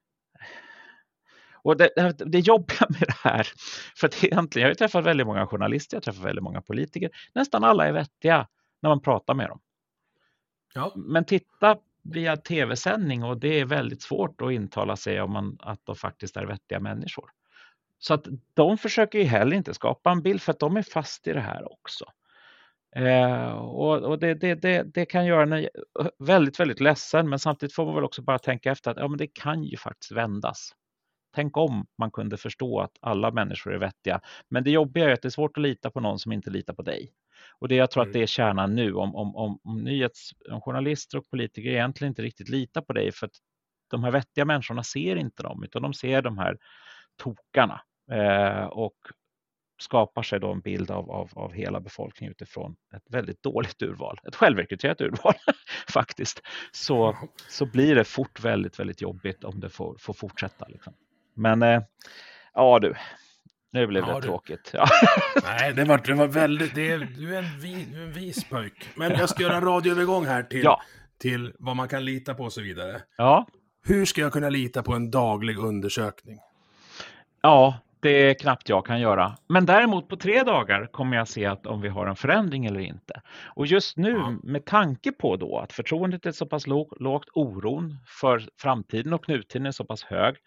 Och det, det jobbiga med det här, för att egentligen, jag har träffat väldigt många journalister, jag har träffat väldigt många politiker, nästan alla är vettiga när man pratar med dem. Ja. Men titta via tv-sändning och det är väldigt svårt att intala sig om man, att de faktiskt är vettiga människor. Så att de försöker ju heller inte skapa en bild för att de är fast i det här också. Eh, och och det, det, det, det kan göra en väldigt, väldigt ledsen, men samtidigt får man väl också bara tänka efter att ja, men det kan ju faktiskt vändas. Tänk om man kunde förstå att alla människor är vettiga. Men det jobbiga är att det är svårt att lita på någon som inte litar på dig. Och det jag tror mm. att det är kärnan nu. Om, om, om, om, nyhets, om journalister och politiker egentligen inte riktigt litar på dig. För att de här vettiga människorna ser inte dem. Utan de ser de här tokarna. Eh, och skapar sig då en bild av, av, av hela befolkningen utifrån ett väldigt dåligt urval. Ett självrekryterat urval faktiskt. Så, så blir det fort väldigt, väldigt jobbigt om det får, får fortsätta. Liksom. Men eh, ja du, nu blev det ja, tråkigt. Ja. Nej, det var, det var väldigt, det är, du är en, vi, en vis pojk. Men jag ska göra en radioövergång här till, ja. till vad man kan lita på och så vidare. Ja. Hur ska jag kunna lita på en daglig undersökning? Ja, det är knappt jag kan göra. Men däremot på tre dagar kommer jag se att om vi har en förändring eller inte. Och just nu ja. med tanke på då att förtroendet är så pass lågt, lågt, oron för framtiden och nutiden är så pass hög,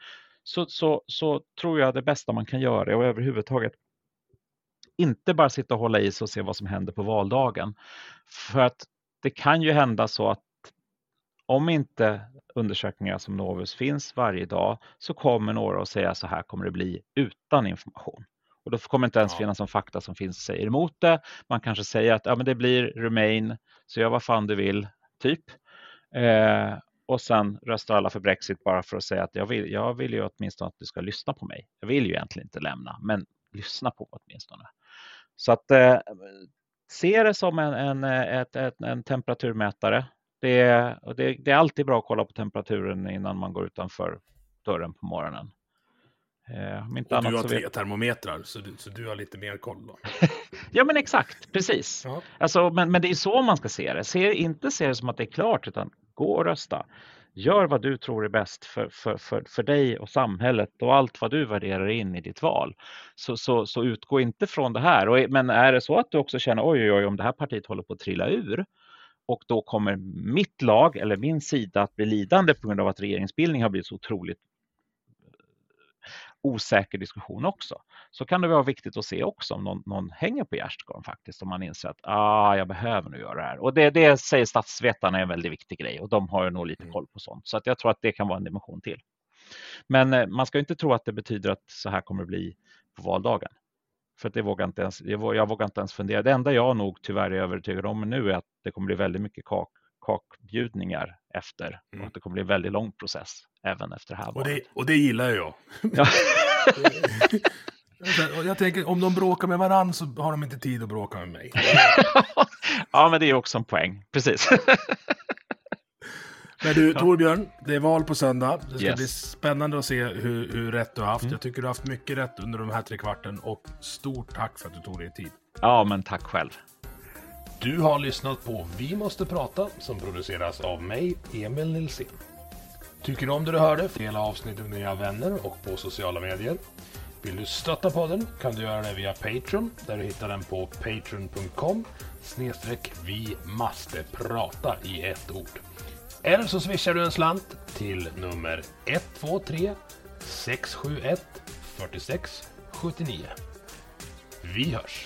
så, så, så tror jag det bästa man kan göra är att överhuvudtaget inte bara sitta och hålla i sig och se vad som händer på valdagen. För att det kan ju hända så att om inte undersökningar som Novus finns varje dag, så kommer några att säga så här kommer det bli utan information. Och då kommer inte ens ja. finnas som fakta som finns säger emot det. Man kanske säger att ja, men det blir Remain, så gör vad fan du vill, typ. Eh, och sen röstar alla för Brexit bara för att säga att jag vill, jag vill ju åtminstone att du ska lyssna på mig. Jag vill ju egentligen inte lämna, men lyssna på åtminstone. Så att eh, se det som en, en, ett, ett, en temperaturmätare. Det är, det, det är alltid bra att kolla på temperaturen innan man går utanför dörren på morgonen. Eh, om inte och annat du har så tre vet... termometrar, så du, så du har lite mer koll då. Ja, men exakt, precis. Ja. Alltså, men, men det är så man ska se det. Se, inte se det som att det är klart, utan gå och rösta. Gör vad du tror är bäst för, för, för, för dig och samhället och allt vad du värderar in i ditt val. Så, så, så utgå inte från det här. Och, men är det så att du också känner oj, oj, oj, om det här partiet håller på att trilla ur, och då kommer mitt lag eller min sida att bli lidande på grund av att regeringsbildning har blivit så otroligt osäker diskussion också. Så kan det vara viktigt att se också om någon, någon hänger på gärdsgården faktiskt. Om man inser att ah, jag behöver nu göra det här. Och det, det säger statsvetarna är en väldigt viktig grej. Och de har ju nog lite koll på sånt. Så att jag tror att det kan vara en dimension till. Men eh, man ska inte tro att det betyder att så här kommer det bli på valdagen. För att det vågar inte ens, jag, vågar, jag vågar inte ens fundera. Det enda jag nog tyvärr är övertygad om nu är att det kommer bli väldigt mycket kak, kakbjudningar efter. Mm. Och att det kommer bli en väldigt lång process även efter det här och det, valet. och det gillar jag. Ja. Jag tänker, om de bråkar med varann så har de inte tid att bråka med mig. Ja, men det är också en poäng. Precis. Men du, Torbjörn, det är val på söndag. Det ska yes. bli spännande att se hur, hur rätt du har haft. Mm. Jag tycker du har haft mycket rätt under de här tre kvarten. Och stort tack för att du tog dig tid. Ja, men tack själv. Du har lyssnat på Vi måste prata, som produceras av mig, Emil Nilsson. Tycker du om det du hörde? Dela avsnittet med dina vänner och på sociala medier. Vill du stötta podden kan du göra det via Patreon, där du hittar den på patreon punkt com snedstreck vi måste prata i ett ord. Eller så swishar du en slant till nummer ett två tre sex sju ett fyra sex sju nio. Vi hörs!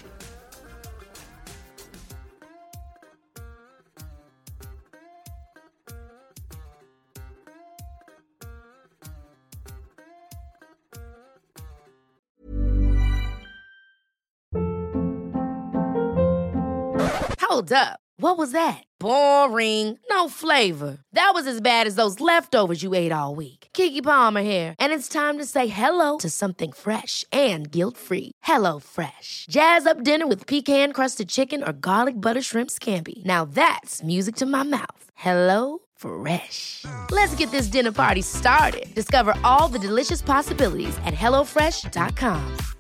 Hold up. What was that? Boring. No flavor. That was as bad as those leftovers you ate all week. Keke Palmer here, and it's time to say hello to something fresh and guilt-free. Hello Fresh. Jazz up dinner with pecan-crusted chicken or garlic butter shrimp scampi. Now that's music to my mouth. Hello Fresh. Let's get this dinner party started. Discover all the delicious possibilities at hello fresh dot com.